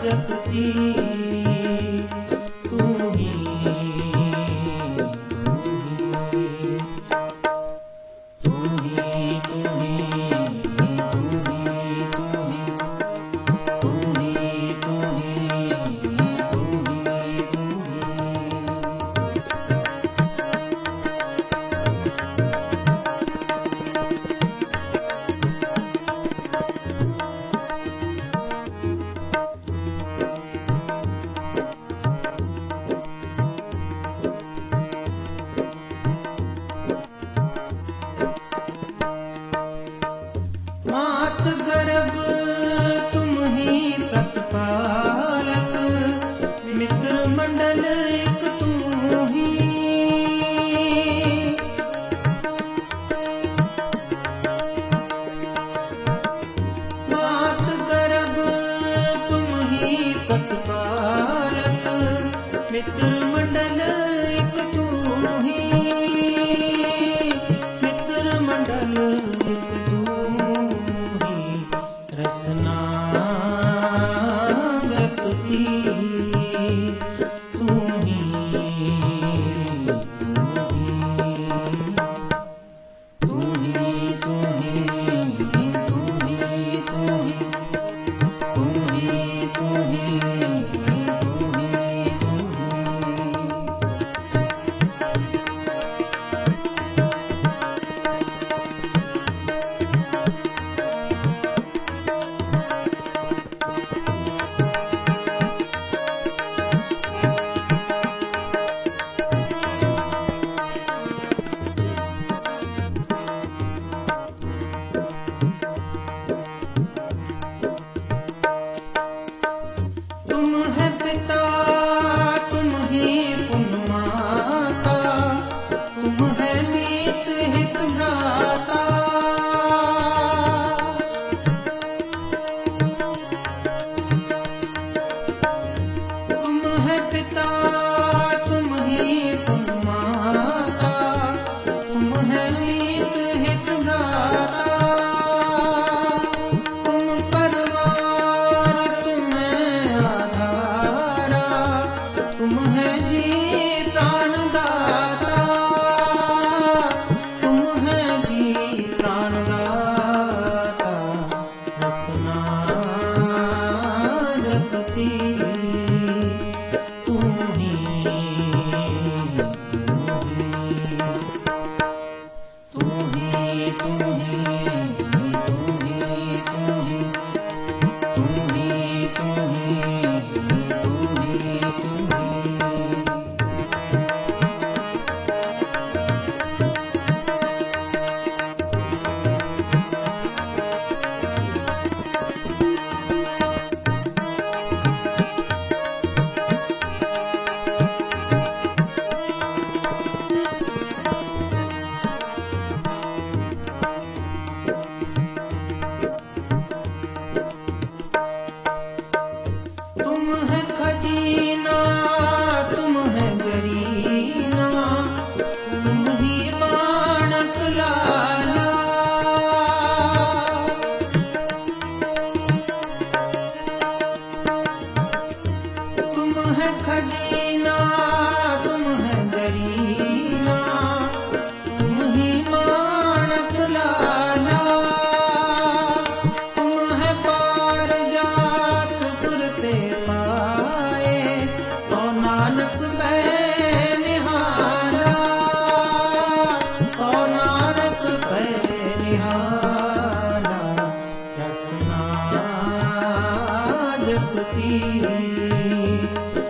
जपती तू ही तू ही तू ही तू ही तू मात गर्भ तुम ही प्रतिपालक मित्र मंडल एक तू ही मात गर्भ तुम ही प्रतिपालक मित्र मंडल एक तू ही मित्र मंडल एक तू रसना जपती तू ही तू ही तू ही तू ही तू ही तू ही तुम है पिता तुम ही पुण्यमाता तुम है मीत हित भ्राता तुम है पिता तुम ही पुण्यमाता तुम है मीत हित भ्राता तुम है जी प्राणदाता तुम है जी प्राणदाता रसना जपती तू ही तू ही तू ही तुम है खजीना तुम है गरीना तुम ही माणक लाला तुम है खजीना तुम है गरीना तुम ही माणक लाला तुम है पार जात पुरते पाए तो नानक पै निहारा तो नानक पै निहारा रसना जपती